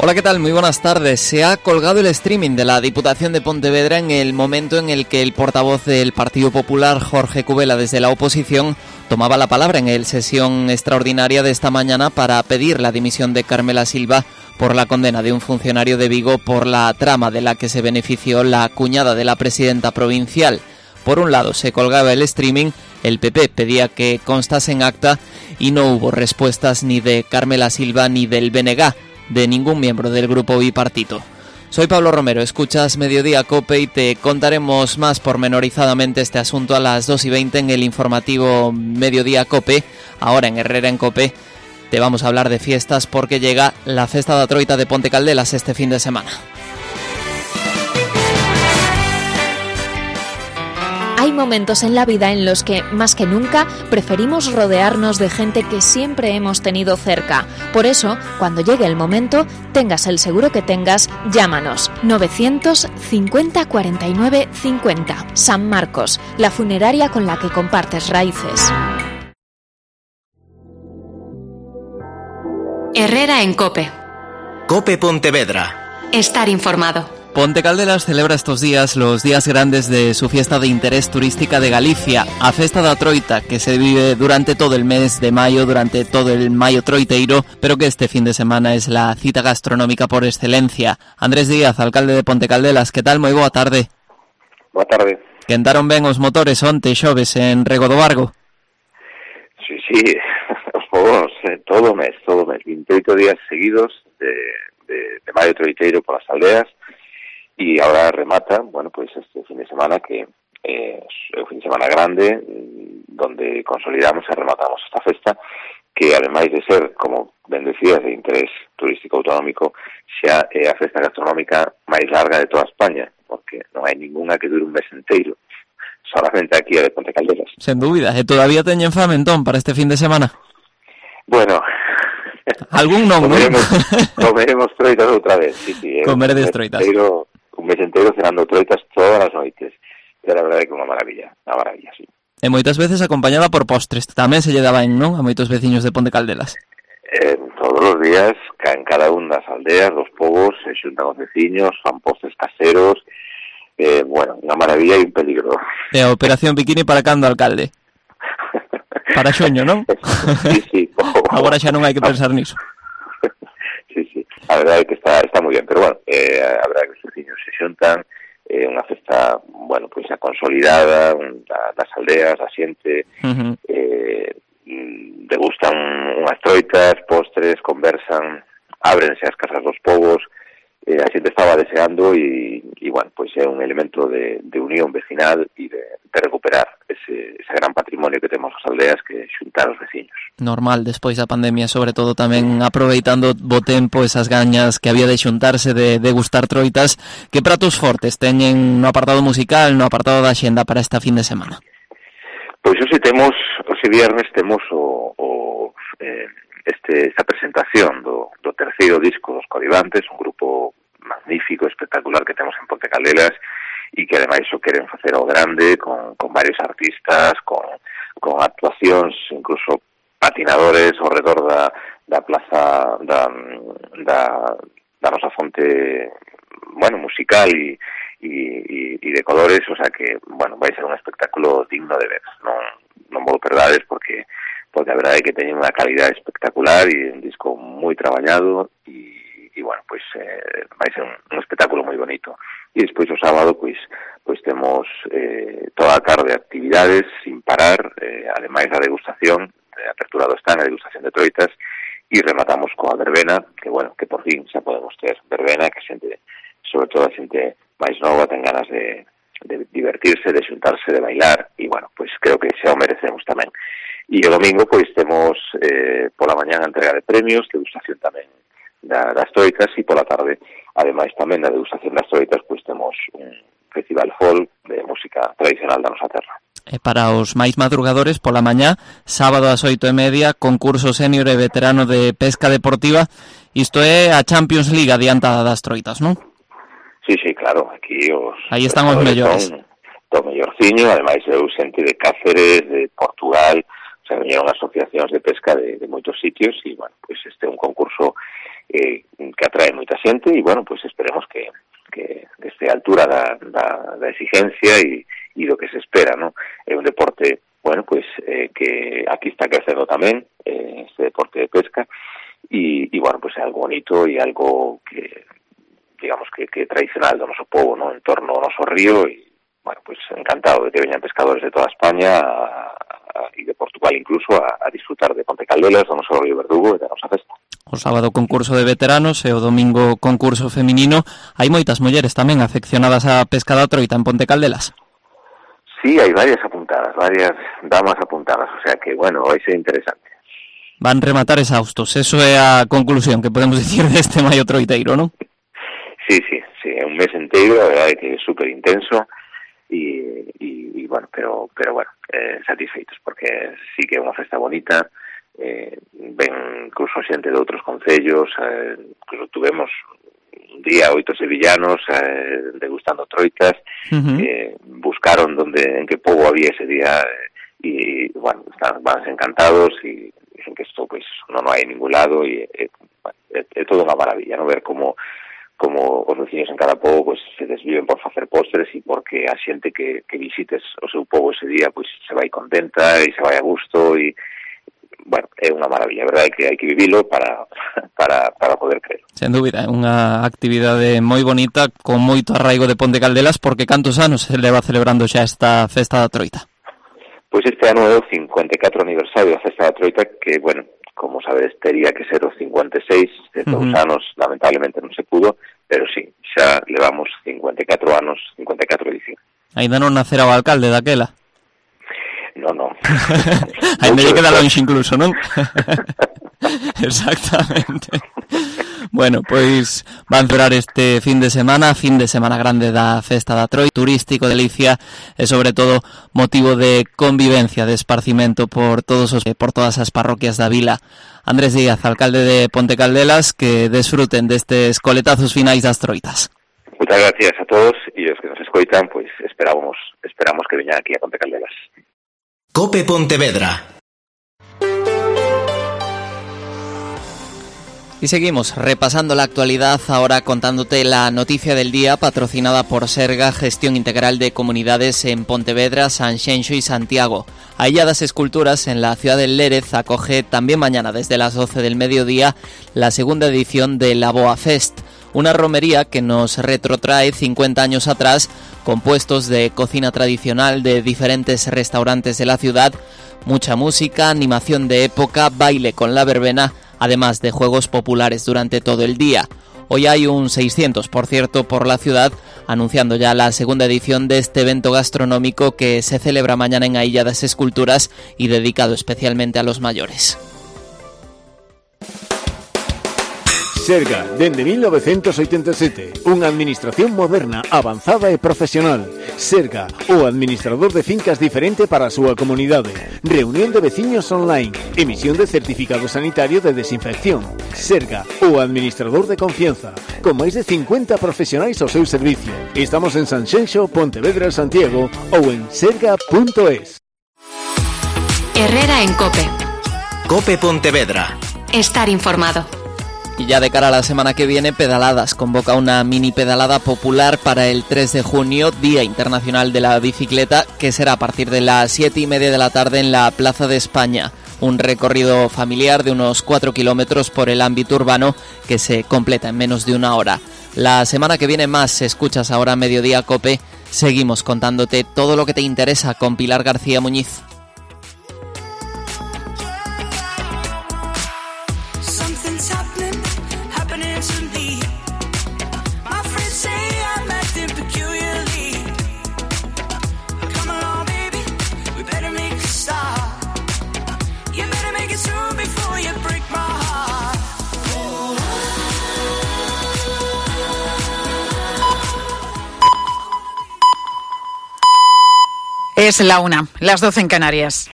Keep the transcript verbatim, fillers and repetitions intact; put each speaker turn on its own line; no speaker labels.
Hola, ¿qué tal? Muy buenas tardes. Se ha colgado el streaming de la Diputación de Pontevedra en el momento en el que el portavoz del Partido Popular, Jorge Cubela, desde la oposición, tomaba la palabra en el sesión extraordinaria de esta mañana para pedir la dimisión de Carmela Silva por la condena de un funcionario de Vigo por la trama de la que se benefició la cuñada de la presidenta provincial. Por un lado se colgaba el streaming, el P P pedía que constase en acta y no hubo respuestas ni de Carmela Silva ni del B N G, de ningún miembro del grupo bipartito. Soy Pablo Romero, escuchas Mediodía Cope y te contaremos más pormenorizadamente este asunto a las dos y veinte en el informativo Mediodía Cope. Ahora en Herrera en Cope te vamos a hablar de fiestas porque llega la Festa da Troita de Ponte Caldelas este fin de semana.
Hay momentos en la vida en los que, más que nunca, preferimos rodearnos de gente que siempre hemos tenido cerca. Por eso, cuando llegue el momento, tengas el seguro que tengas, llámanos. novecientos cincuenta cuarenta y nueve cincuenta. San Marcos, la funeraria con la que compartes raíces.
Herrera en Cope.
Cope Pontevedra.
Estar informado.
Ponte Caldelas celebra estos días los días grandes de su fiesta de interés turística de Galicia, a Festa da Troita, que se vive durante todo el mes de mayo, durante todo el maio troiteiro, pero que este fin de semana es la cita gastronómica por excelencia. Andrés Díaz, alcalde de Ponte Caldelas, que tal? Moi boa tarde.
Boa tarde.
Quentaron ben os motores onte xoves en Rego do Vargo?
Sí, sí, os fogos, eh, todo o mes, todo o mes, vinte e oito días seguidos de, de, de maio troiteiro polas aldeas. Y ahora remata, bueno, pues este fin de semana que eh, es un fin de semana grande, donde consolidamos e rematamos esta festa, que ademais de ser, como ben decías, de interés turístico autonómico, xa é a festa gastronómica máis larga de toda España, porque non hai ninguna que dure un mes inteiro, solamente aquí a de Ponte Caldelas.
Sen dúbida, e todavía teñen fame entón para este fin de semana?
Bueno...
Algún non,
comeremos, comeremos troitas outra vez, sí, sí.
Comeredes troitas.
Inteiro, un mes inteiro cenando troitas todas as noites. Pero a verdade é que unha maravilla, unha maravilla, sí.
E moitas veces acompañada por postres, tamén se lle daba en, non? A moitos veciños de Ponte Caldelas.
Eh, todos os días, en cada unha das aldeas, dos povos, se xuntan os veciños, fan postres caseros, eh, bueno, unha maravilla e un peligro.
E a operación bikini para cando, alcalde? Para xoño, non?
Sí, sí. Oh,
Agora xa non hai que pensar niso.
Sí, sí. A verdade é que está está moi bien, pero bueno, eh, a verdade é que os veciños se xuntan, é eh, unha festa, bueno, pois pues, a consolidada da, das aldeas, a xente uh-huh. eh, degustan unhas troitas, postres, conversan, ábrense as casas dos povos, eh, a xente estaba deseando e, e bueno, pois pues é un elemento de, de unión vecinal e de, de recuperar ese, ese gran patrimonio que temos as aldeas, que xuntar os veciños.
Normal, despois da pandemia, sobre todo tamén aproveitando bo tempo esas gañas que había de xuntarse, de, de gustar troitas. Que pratos fortes teñen no apartado musical, no apartado da xenda para esta fin de semana?
Pois hoxe temos, hoxe viernes temos o, o eh, este, esta presentación do, do terceiro disco dos Codivantes, un grupo magnífico, espectacular que temos en Ponte Caldelas e que ademais o queren facer ao grande con, con varios artistas, con, con actuacións, incluso patinadores ao redor da, da plaza da, da, da nosa fonte, bueno, musical e, e, e de colores, o sea que, bueno, vai ser un espectáculo digno de ver, non, non vos perdades porque porque a verdade é que teñen unha calidade espectacular e un disco moi traballado e, e bueno, pois eh, vai ser un, un espectáculo moi bonito. E despois o sábado, pois pois temos eh, toda a tarde actividades sin parar, eh, ademais da degustación, de apertura do stand, a degustación de troitas, e rematamos coa verbena, que bueno, que por fin xa podemos ter verbena, que xente, sobre todo a xente máis nova, ten ganas de, de divertirse, de xuntarse, de bailar, e bueno, pois creo que xa o merecemos tamén. E o domingo, pois, temos eh, pola mañá a entrega de premios, degustación tamén da, das troitas, e pola tarde, ademais tamén da degustación das troitas, pois temos un festival folk de música tradicional da nosa terra.
E para os máis madrugadores, pola mañá, sábado ás oito e media, concurso sénior e veterano de pesca deportiva. Isto é a Champions League adiantada das troitas, non?
Sí, sí, claro, aquí os...
Aí están os mellores.
Do mellorciño, ademais eu xente de Cáceres, de Portugal, se viñeron asociacións de pesca de, de moitos sitios e, bueno, pois este é un concurso eh, que atrae moita xente e, bueno, pois esperemos que, que, que este a altura da, da, da exigencia e, e do que se espera, ¿no? É un deporte, bueno, pois eh, que aquí está crecendo tamén, eh, este deporte de pesca, e, e bueno, pois é algo bonito e algo que, digamos, que, que é tradicional do noso povo, ¿no? En torno ao noso río, e, bueno, pois encantado de que veñan pescadores de toda España a, a, e de Portugal incluso a, a disfrutar de Ponte Caldelas, do noso río Verdugo e da nosa festa.
O sábado concurso de veteranos e o domingo concurso feminino. Hai moitas mulleres tamén afeccionadas á pesca da troita en Ponte Caldelas.
Sí, hai varias apuntadas, varias damas apuntadas, o sea que, bueno, vai ser interesante.
Van rematar exhaustos, eso é a conclusión que podemos dicir deste maio troiteiro, non?
Sí, sí, sí, é un mes inteiro, a verdade que é super intenso, e, e, e bueno, pero, pero bueno, eh, satisfeitos, porque sí que é unha festa bonita, eh, ven incluso xente de outros concellos, eh, incluso tuvemos un día oito sevillanos eh, degustando troitas, uh-huh. eh, buscaron donde, en que pobo había ese día, e, eh, bueno, están van encantados, e dicen que isto, pues, non hai ningún lado, e é, é, é todo unha maravilla, non ver como como os veciños en cada pobo pues, se desviven por facer postres e porque a xente que, que visites o seu pobo ese día pues, se vai contenta e se vai a gusto e, bueno, é unha maravilla, a verdade que hai que vivilo para, para, para poder creer.
Sen dúbida, é unha actividade moi bonita con moito arraigo de Ponte Caldelas, porque cantos anos se leva celebrando xa esta festa da troita?
Pois este ano é o cincuenta e catro aniversario da festa da troita, que, bueno, como sabedes, tería que ser o cincuenta e seis, de dous uh-huh. anos, lamentablemente non se pudo, pero sí, xa levamos cincuenta e catro anos, cincuenta e catro edición.
Ainda non nacera o alcalde daquela?
Non, non.
Ainda lle queda longe incluso, non? Exactamente. Bueno, pois van cerrar este fin de semana, fin de semana grande da Festa da Troi, turístico de Galicia e sobre todo motivo de convivencia, de esparcimento por todos os por todas as parroquias da vila. Andrés Díaz, alcalde de Ponte Caldelas, que desfruten destes coletazos finais das troitas.
Muchas gracias a todos e os que nos escoitan, pois esperamos, esperamos que veñan aquí a Ponte Caldelas.
Cope Pontevedra.
Y seguimos repasando la actualidad, ahora contándote la noticia del día, patrocinada por Serga, Gestión Integral de Comunidades en Pontevedra, Sanxenxo y Santiago. Ailladas Esculturas en la ciudad del Lérez acoge también mañana desde las doce del mediodía la segunda edición de la Boa Fest, una romería que nos retrotrae cincuenta años atrás, con puestos de cocina tradicional de diferentes restaurantes de la ciudad, mucha música, animación de época, baile con la verbena, además de juegos populares durante todo el día. Hoy hay un seiscientos, por cierto, por la ciudad, anunciando ya la segunda edición de este evento gastronómico que se celebra mañana en Ailladas Esculturas y dedicado especialmente a los mayores.
Serga, dende mil novecentos oitenta e sete, unha administración moderna, avanzada e profesional. Serga, o administrador de fincas diferente para a súa comunidade. Reunión de veciños online, emisión de certificado sanitario de desinfección. Serga, o administrador de confianza, con máis de cincuenta profesionais ao seu servicio. Estamos en Sanxenxo, Pontevedra, Santiago ou en serga punto es.
Herrera en Cope.
Cope Pontevedra.
Estar informado.
Y ya de cara a la semana que viene, Pedaladas convoca una mini pedalada popular para el tres de junio, Día Internacional de la Bicicleta, que será a partir de las siete y media de la tarde en la Plaza de España. Un recorrido familiar de unos cuatro kilómetros por el ámbito urbano que se completa en menos de una hora. La semana que viene más, escuchas ahora Mediodía Cope, seguimos contándote todo lo que te interesa con Pilar García Muñiz.
Es la una, las doce en Canarias.